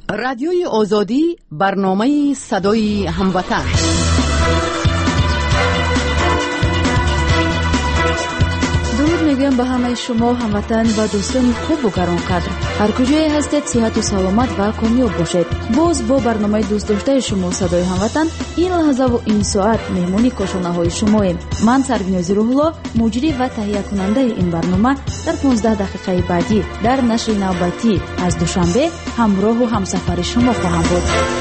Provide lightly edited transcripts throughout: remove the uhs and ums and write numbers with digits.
رادیوی آزادی برنامه صدای هموطن. درود میگویم به همه شما هموطن و دوستان خوب و گرانقدر. هر کجای هستید صحت و سلامت و کامیاب باشید. باز با برنامه دوست داشته شما صدای هموطن این لحظه و این ساعت مهمونی کاشانه‌های شماییم. من سربیناز روح‌الله مجری و تهیه کننده این برنامه در 15 دقیقه بعدی در نشر نوبتی از دوشنبه همراه و همسفر شما خواهم بود.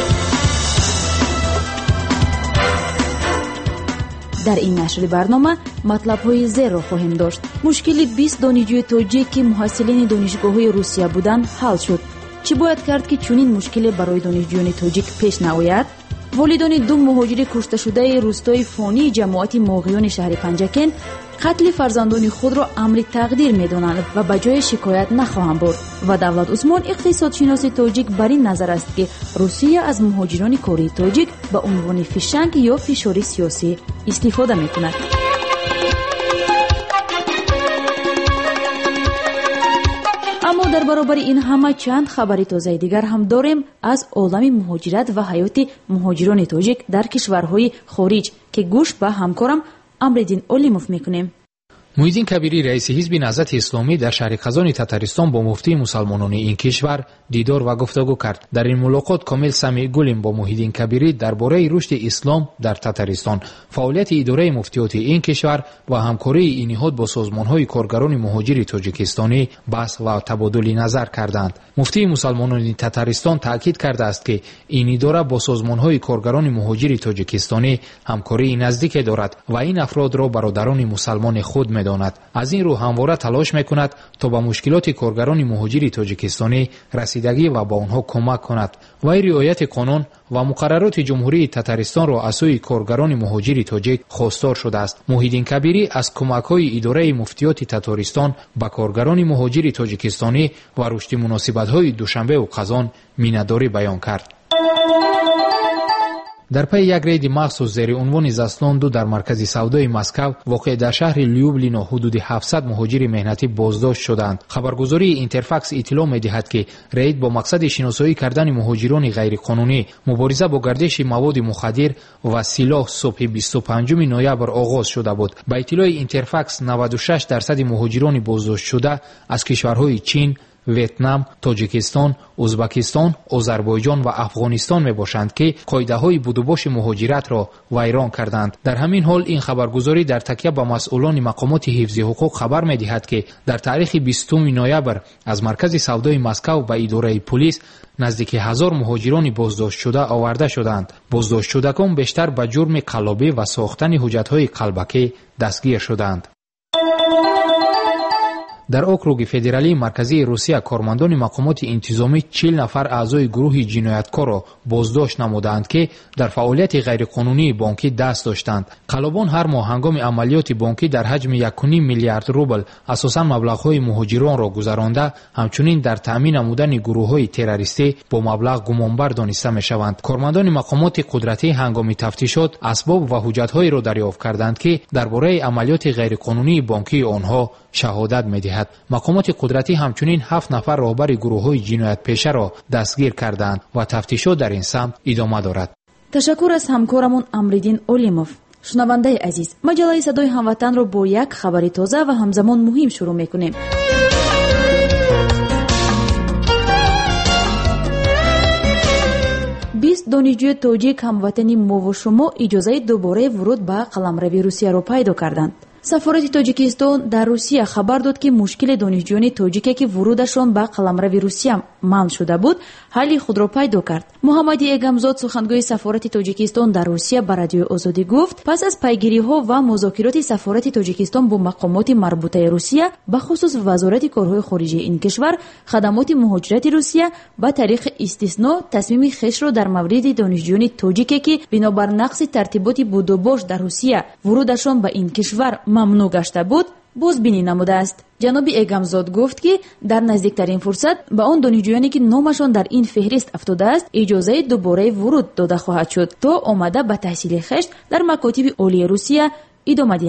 در این نشر برنامه مطلب‌های زیر را خواهیم داشت. مشکل 20 دانشجوی تاجیک که محصلین دانشگاه‌های روسیه بودند حل شد. چی باید کرد که چنین مشکلی برای دانشجویان تاجیک پیش نیاید؟ والدان دو مهاجر کشته شده روستای فانی جماعت موقعیان شهر پنجکن قتل فرزندان خود را امر تقدیر می‌دانند و به جای شکایت نخواهند برد. و دولت عثمان اقتصادشناس تاجیک بر این نظر است که روسیه از مهاجران کره تاجیک به عنوان فشنگ یا فشار سیاسی استفاده می‌کند. اما در برابر این همه چند خبری تازه دیگر هم داریم از عالم مهاجرت و حیات مهاجران تاجیک در کشورهای خارج که گوش به همکارم امردین اولیموف میکنیم. محیدین کبیری رئیس حزب نهضت اسلامی در شهر قزان تاتارستان با مفتی مسلمانان این کشور دیدار و گفتگو کرد. در این ملاقات کامل سمیع گلیم با محیدین کبیری درباره رشد اسلام در تاتارستان، فعالیت اداره مفتیات این کشور و همکاری این نهاد با سازمان‌های کارگران مهاجر تاجیکستانی بحث و تبادل نظر کردند. مفتی مسلمانان تاتارستان تاکید کرده است که این اداره با سازمان‌های کارگران مهاجر تاجیکستانی همکاری نزدیک دارد و این افراد را برادران مسلمان خود داند. از این رو همواره تلاش میکند تا به مشکلات کارگران مهاجر تاجیکستانی رسیدگی و با آنها کمک کند. و رعایت قانون و مقررات جمهوری تاتارستان را از سوی کارگران مهاجر تاجیک خواستار شده است. محیدین کبیری از کمک‌های اداره مفتیات تاتارستان به کارگران مهاجر تاجیکستانی و رشد مناسبت‌های دوشنبه و قزان مینه‌داری بیان کرد. در پی یک رید مخصوص زیر عنوان زاستان 2 در مرکز سودای مسکو واقع در شهر لیوبلینا حدود 700 مهاجر مهنتی بازداشت شدند. خبرگزاری اینترفاکس اطلاع می‌دهد که رید با مقصد شناسایی کردن مهاجران غیرقانونی، مبارزه با گردش مواد مخدر و سلاح صبح 25 نوامبر آغاز شده بود. با اطلاع اینترفاکس 96% مهاجران بازداشت شده از کشورهای چین، ویتنام، تاجیکستان، ازبکستان، آذربایجان و افغانستان میباشند که قاعده‌های بودوباش مهاجرت را ویران کردند. در همین حال این خبرگزاری در تکیه به مسئولان مقامات حفظ حقوق خبر می‌دهد که در تاریخ 20 نوامبر از مرکز سودای مسکو به اداره پلیس نزدیک 1000 مهاجران بازداشت شده آورده شدند. بازداشت شدگان بیشتر به جرم قلابی و ساختن حجت‌های قلبکی دستگیر شدند. در اوکروگ فدرالی مرکزی روسیه کارمندان مقامات انتظامی 40 نفر اعضای گروه جنایتکار را بازداشت نمودند که در فعالیت غیرقانونی بانکی دست داشتند. قلابان هر ماه هنگام عملیات بانکی در حجم 1.5 میلیارد روبل اساساً مبلغ‌های مهاجران را گذرانده، همچنین در تامین نمودن گروه‌های تروریستی با مبلغ گمانبر دانسته می‌شوند. کارمندان مقامات قدرتی هنگام تفتیشات اسباب و حجت‌هایی را دریافت کردند که درباره عملیات غیرقانونی بانکی آنها شهادت می‌دهد. مقامات قدرتی همچنین 7 نفر راهبر گروه‌های جنایت پیشه را دستگیر کردند و تفتیشات در این سمت ادامه دارد. تشکر از همکارمون امردین اولیموف. شنونده عزیز، مجله صدای هموطن را با یک خبر تازه و همزمان مهم شروع می‌کنیم. دانشجوی تاجیک هموطن ما و شما اجازه دوباره ورود به قلمرو روسیه را پیدا کردند. سفارت تاجیکستان در روسیه خبر داد که مشکل دانشجویان تاجیکی که ورودشان به قلمرو روسیه منع شده بود حل خود را پیدا کرد. محمد ایگمزاد سخنگوی سفارت تاجیکستان در روسیه به رادیو آزادی گفت پس از پیگیری‌ها و مذاکرات سفارت تاجیکستان با مقامات مربوطه روسیه به خصوص وزارت کارهای خارجه این کشور، خدمات مهاجرت روسیه با طریق استثناء تصمیم خویش را در مورد دانشجویان تاجیکی که بنابر نقض ترتیبات بودوباش در روسیه ورودشان به این کشور ممنوع گشته بود بازبینی نموده است. جناب ایگمزاد گفت که در نزدیکترین فرصت به آن دانشجویانی که نامشان در این فهرست افتاده است اجازه دوباره ورود داده خواهد شد تا آمده به تحصیل خویش در مکاتب عالی روسیه ادامه دهند.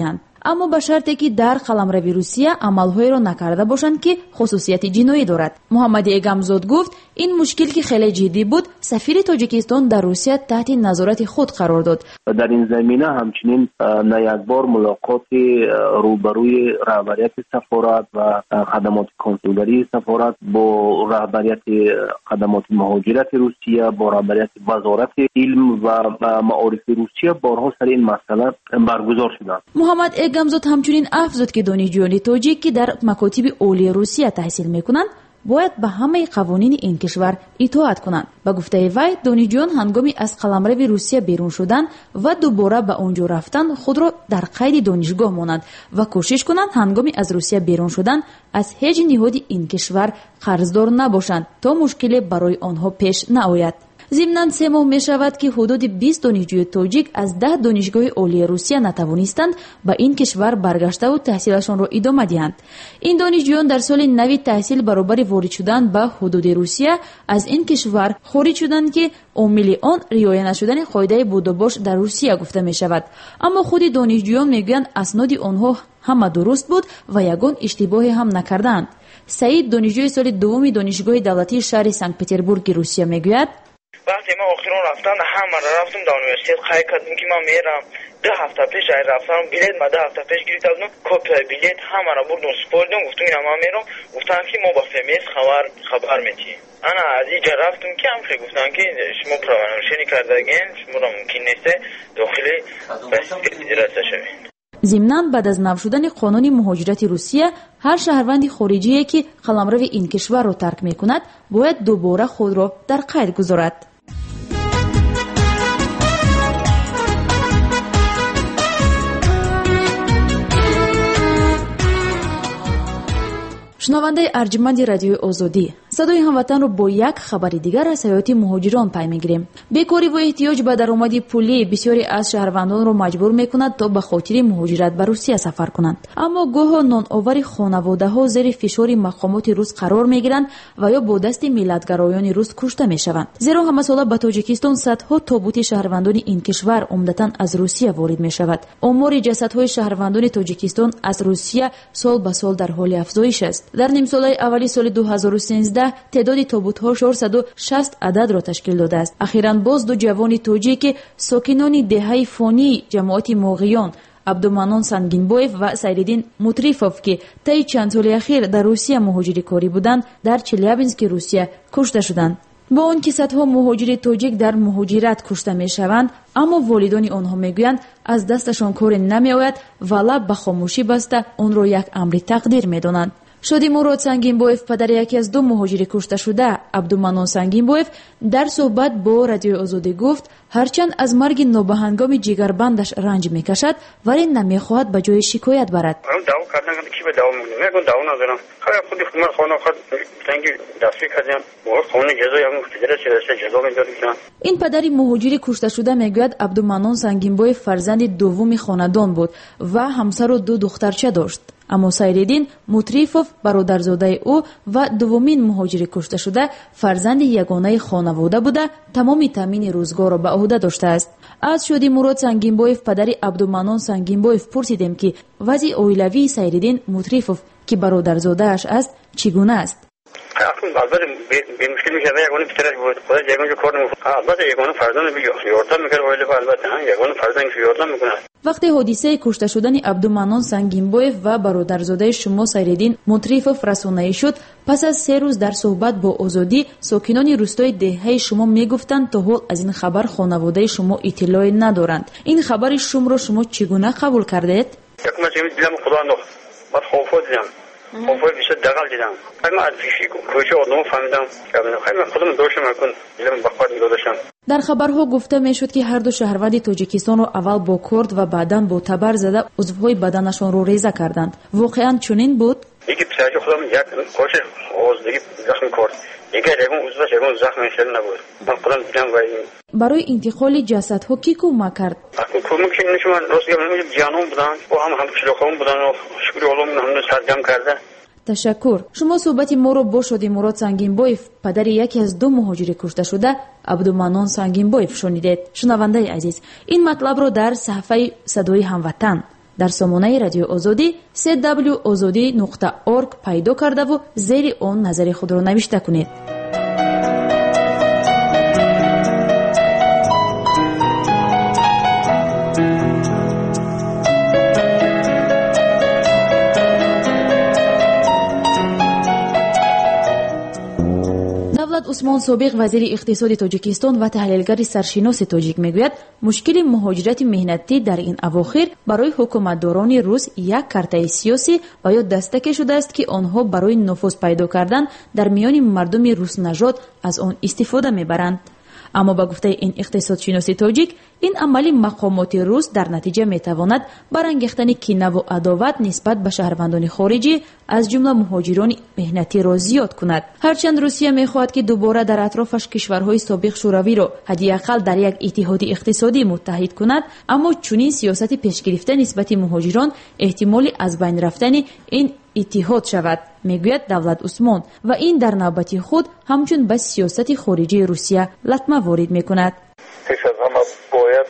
аммо ба шарте ки дар қаламрави Русия амалҳоеро накарда бошанд ки хусусияти ҷиноӣ дорад. Муҳаммади Эгамзод гуфт, ин мушкил ки хеле ҷиддӣ буд, сафири Тоҷикистон дар Русия таҳти назорати худ қарор дод. дар ин замина ҳамчунин на якбор мулоқоти рӯбарӯи раҳбарияти сафорат ва хадамоти консулгарии сафорат бо раҳбарияти хадамоти муҳоҷирати Русия, бо раҳбарияти вазорати илм ва маорифи Русия борҳо сари ин масъала баргузор шуданд. Муҳаммад Эгамзод ҳамчунин афзуд ки донишҷӯёни тоҷик ки дар макотиби олии Русия таҳсил мекунанд бояд ба ҳамаи қавонини ин кишвар итоат кунанд. Ба гуфтаи вай, донишҷӯён ҳангоми аз қаламрави Русия берун шудан ва дубора ба он ҷо рафтан худро дар қайди донишгоҳ монанд ва кӯшиш кунанд ҳангоми аз Русия берун шудан аз ҳеҷ ниҳоди ин кишвар қарздор набошанд, то мушкиле барои онҳо пеш наояд. Зимнан 3 моҳ мешавад ки ҳудуди 20 донишҷӯи тоҷик аз 10 донишгоҳи олии Русия натавонистанд ба ин кишвар баргаштаву таҳсилашонро идома диҳанд. Ин донишҷӯён дар соли нави таҳсил баробари ворид шудан ба ҳудуди Русия аз ин кишвар хориҷ шуданд ки омили он риоя нашудани қоидаи будубош дар Русия гуфта мешавад. Аммо худи донишҷӯён мегӯянд асноди онҳо ҳама дуруст буд ва ягон иштибоҳе ҳам накардаанд. Саид, донишҷӯи соли дуввуми донишгоҳи давлатии шаҳри Санкт-Петербурги Русия мегӯяд: وقتی ما آخرون رفتم همه را رفتم در اونیورسیت خواهی کردم که من میرم 2 هفته پیش رفتم بلیت ما 2 هفته پیش گرفتم کپی بلیت همه را بردم سپردم گفتم اینا من میرم گفتن که ما با فمیس خبر میتیم انا از اینجا رفتم که هم خیلی گفتن که شما پرونشینی کردگین شما را ممکن نیسته داخلی بس رسته شوید. зимнан баъд аз нав шудани қонуни муҳоҷирати Русия ҳар шаҳрванди хориҷие ки қаламрави ин кишварро тарк мекунад бояд дубора худро дар қайд гузорад. шунавандаи арҷуманди радиои озодӣ, садои ҳамватанро бо як хабари дигар аз ҳаёти муҳоҷирон пай мегирем. бекориву эҳтиёҷ ба даромади пулӣ бисёре аз шаҳрвандонро маҷбур мекунад то ба хотири муҳоҷират ба Русия сафар кунанд. аммо гоҳо ноновари хонаводаҳо зери фишори мақомоти рус қарор мегиранд ва ё бо дасти миллатгароёни рус кушта мешаванд. зеро ҳамасола ба Тоҷикистон садҳо тобути шаҳрвандони ин кишвар умдатан аз Русия ворид мешавад. омори ҷасадҳои шаҳрвандони Тоҷикистон аз Русия сол ба сол дар ҳоли афзоиш аст. дар нимсолаи аввали соли 2013 теъдоди тобутҳо 460 ададро ташкил додааст. ахиран боз ду ҷавони тоҷик ки сокинони деҳаи фонии ҷамоати моғиён Абдуманон Сангинбоев ва Сайриддин Мутрифов ки таи чанд соли ахир дар Русия муҳоҷири корӣ буданд, дар Челябински Русия кушта шуданд. бо он ки садҳо муҳоҷири тоҷик дар муҳоҷират кушта мешаванд, аммо волидони онҳо мегӯянд аз дасташон коре намеояд ва лаб ба хомӯшӣ баста онро як амри тақдир медонанд. Шодимурод Сангинбоев, падари яке аз 2 муҳоҷири кушташуда Абдуманон Сангинбоев, дар суҳбат бо радиои Озодӣ гуфт, ҳарчанд аз марги нобаҳангоми ҷигарбандаш ранҷ мекашад, вале намехоҳад ба ҷои шикоят барад. ин падари муҳоҷири кушташуда мегӯяд Абдуманон Сангинбоев фарзанди дуввуми хонадон буд ва ҳамсару 2 духтарча дошт. аммо Сайриддин Мутрифов, бародарзодаи ӯ ва дуввумин муҳоҷири кушташуда, фарзанди ягонаи хонавода буда, тамоми таъмини рӯзгорро ба уҳда доштааст. аз Шодимурод Сангинбоев, падари Абдуманон Сангинбоев, пурсидем ки вазъи оилавии Сайриддин Мутрифов ки бародарзодааш аст чӣ гуна аст. البته به مشکل میشه یگانه پسرش بود خدا یگانه کار نمیکنه البته یگانه فرزند یاردم میکنه ولی البته یگانه فرزند که یاردم میکنه. вақте ҳодисаи кушта шудани Абдуманон Сангинбоев ва бародарзодаи шумо Сайриддин Мутрифов расонаӣ шуд, пас аз 3 рӯз дар суҳбат бо Озодӣ сокинони рӯстои деҳаи шумо мегуфтанд то ҳол аз ин хабар хонаводаи шумо иттилоъе надоранд. ин хабари шумро шумо чӣ гуна қабул кардед? якумаш дилам худо андохт баъд хофо дидам خوفای بیشتر دقل دیدم. من از پیشی کوچه آدمو فهمیدم که من خودم دوشم کن دلم بخواد می‌دادشم. дар хабарҳо гуфта мешуд ки ҳар ду шаҳрванди Тоҷикистонро аввал бо корд ва баъдан бо табар зада узвҳои баданашонро реза карданд. воқеан чунин буд? یکی پسرچه خودم یک کوچ آزادگی زخم کرد. یکی یگان عضوش یگان زخم شدن نبود. من خودم دیدم و барои интиқоли ҷасадҳо ки кӯмак кард? کمک نمی‌شد. من راست میگم جانم بودن و هم شلوغام بودن و شکر علوم هم سرجم کرده. ташаккур. шумо суҳбати моро бо Шодимурод Сангинбоев, падари яке аз 2 муҳоҷири кушташуда Абдуманон Сангинбоев шунидед. шунавандаи азиз, ин матлабро дар саҳифаи Садои ҳамватан дар сомонаи радиои озодӣ www.ozodi.org пайдо кардаву зери он назари худро навишта кунед. усмон собиқ вазири иқтисоди тоҷикистон ва таҳлилгари саршиноси тоҷик мегӯяд, мушкили муҳоҷирати меҳнатӣ дар ин авохир барои ҳукуматдорони рус як картаи сиёсӣ ва ё дастаке шудааст, ки онҳо барои нуфуз пайдо кардан дар миёни мардуми руснажод аз он истифода мебаранд. аммо ба гуфтаи ин иқтисодшиноси тоҷик, ин амали мақомоти рус дар натиҷа метавонад барангехтани кинаву адоват нисбат ба шаҳрвандони хориҷӣ аз ҷумла муҳоҷирони меҳнатиро зиёд кунад. ҳарчанд русия мехоҳад, ки дубора дар атрофаш кишварҳои собиқ шӯравиро ҳадиақал дар як иттиҳоди иқтисодӣ муттаҳид кунад, аммо чунин сиёсати пешгирифта нисбати муҳоҷирон эҳтимоли аз байн рафтани ин иттиҳод шавад, мегӯяд Давлат Усмон, ва ин дар навбати худ ҳамчун ба сиёсати хориҷии Русия латма ворид мекунад. пеш аз ҳама бояд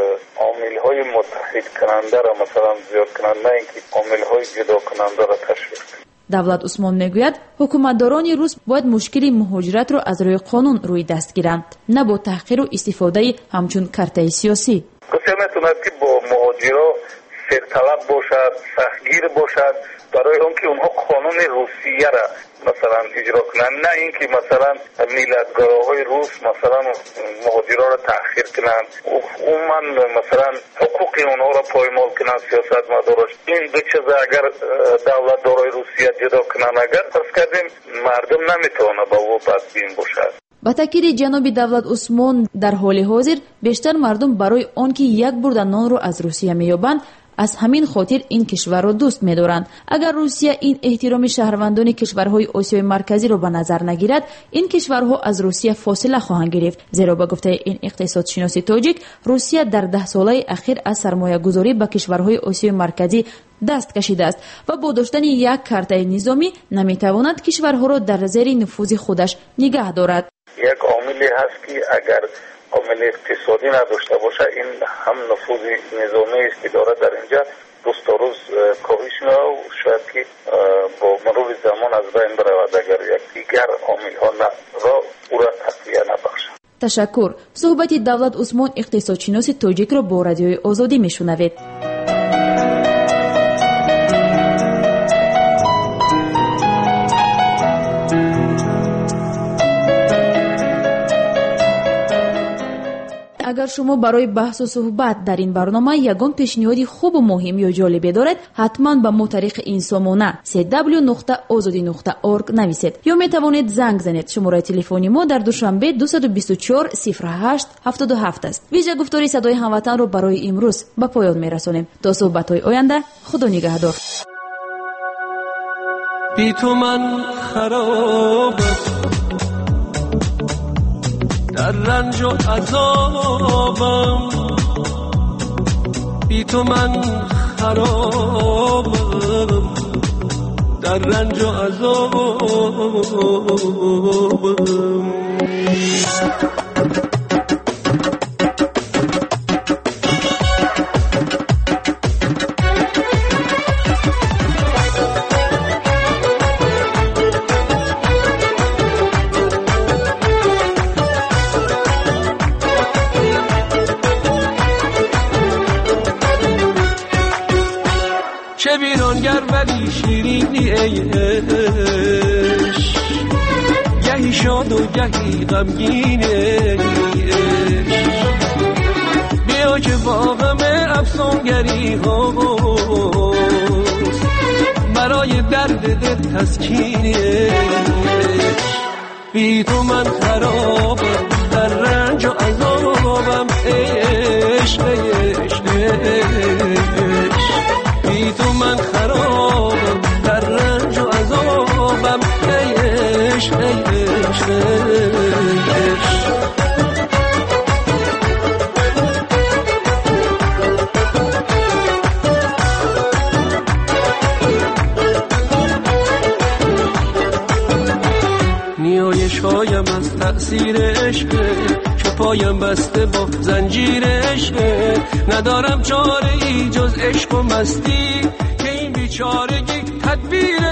омилҳои муттаҳидкунандаро масалан зиёд кунанд, на ин ки омилҳои ҷудокунандаро ташвиқ кунанд. Давлат Усмон мегӯяд, ҳукуматдорони рус бояд мушкили муҳоҷиратро аз рӯи қонун рӯи даст гиранд, на бо таҳқиру истифодаи ҳамчун картаи сиёсӣ. русия метавонад ки бо муҳоҷиро серталаб бошад, сахтгир бошад, барои он ки онҳо қонуни русияро масалан иҷро кунанд, на ин ки масалан миллатгароҳои рус масалан муҳоҷироро таъхир кунанд, умуман масалан ҳуқуқи онҳоро поймол кунанд сиёсатмадораш. ин ду чиза агар давлатдорои русия ҷудо кунанд, агар фарз кардем мардум наметавонад ба ӯ бадбин бошад. ба таъкиди ҷаноби Давлат Усмон, дар ҳоли ҳозир бештар мардум барои он ки як бурда нонро аз Русия меёбанд, аз ҳамин хотир ин кишварро дӯст медоранд. агар Русия ин эҳтироми шаҳрвандони кишварҳои Осиёи марказиро ба назар нагирад, ин кишварҳо аз Русия фосила хоҳанд гирифт, зеро ба гуфтаи ин иқтисодшиноси тоҷик, Русия дар 10 солаи ахир аз сармоягузорӣ ба кишварҳои Осиёи марказӣ даст кашидааст ва бо доштани як картаи низомӣ наметавонад кишварҳоро дар зери нуфузи худаш нигоҳ дорад. як омиле ҳаст ки агар عامل اقتصادی نداشته باشه این هم نفوذ نظامی است که داره در اینجا روز تا روز کاهش می‌یابد و شاید که با مرور زمان از بین برود اگر یک دیگر عامل ها را او را تقویه نبخشد. تشکر. صحبت دولت عثمان اقتصادشناس تاجیک را با رادیوی آزادی میشنوید. اگر شما برای بحث و صحبت در این برنامه یگان پیشنهادی خوب و مهم یا جالبی دارید، حتما به ما طریق این سامانه www.azadi.org نویسید یا می توانید زنگ زنید. شماره تلفنی ما در دوشنبه 224 08 77 است. ویژه گفتاری صدای هموطن رو برای امروز به پایان می رسانیم. تا صحبت‌های آینده، خدا نگهدار. بی تو من خرابم، در رنج و عذابم، بی تو من خرابم، در رنج و عذابم. چه ویرانگر ولی شیرینی ای عشق، گهی شاد و گهی غمگین ای عشق. بیا که واقعم افسانگری هاست، برای درد دل تسکین ای عشق. بی تو من خرابم، در رنج و عذابم ای عشق ای عشق ای عشق. بی تو من خرابم، در رنج و عذابم ای عشق ای عشق ای عشق. نیایش هایم از تأثیر عشق، پایم بسته با زنجیر عشق، ندارم چاره ای جز عشق و مستی که این بیچارگی تدبیر